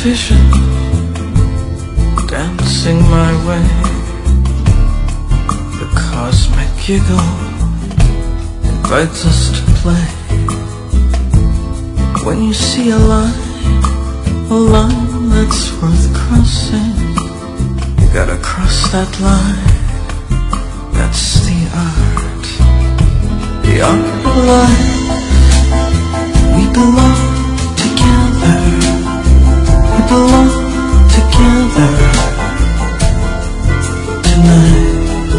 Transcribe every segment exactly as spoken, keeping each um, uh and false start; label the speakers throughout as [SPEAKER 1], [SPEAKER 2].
[SPEAKER 1] vision dancing my way. The cosmic giggle invites us to play. When you see a line, a line that's worth crossing, you gotta cross that line. That's the art, the art of life. We belong together, we belong together tonight.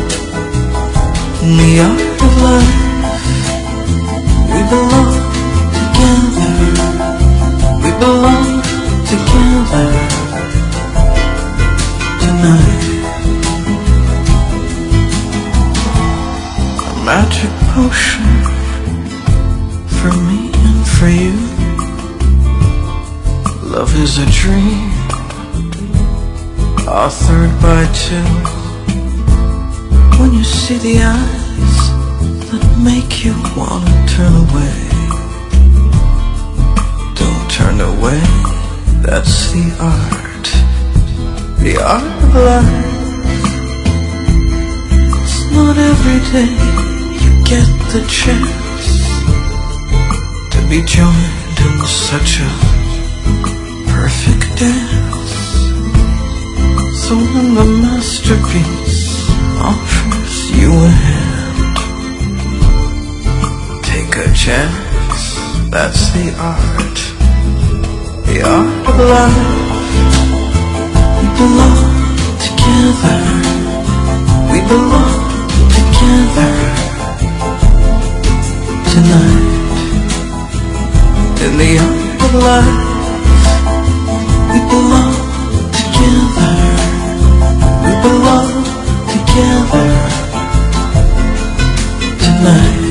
[SPEAKER 1] In the art of life, we belong together, we belong together tonight. A magic potion for me and for you. Love is a dream authored by two. When you see the eyes that make you wanna turn away, don't turn away. That's the art, the art of life. It's not every day you get the chance to be joined in such a perfect dance. So when the masterpiece offers you a hand, take a chance. That's the art, the art of life. We belong together, we belong together tonight. In the art of life, we belong together, we belong together tonight.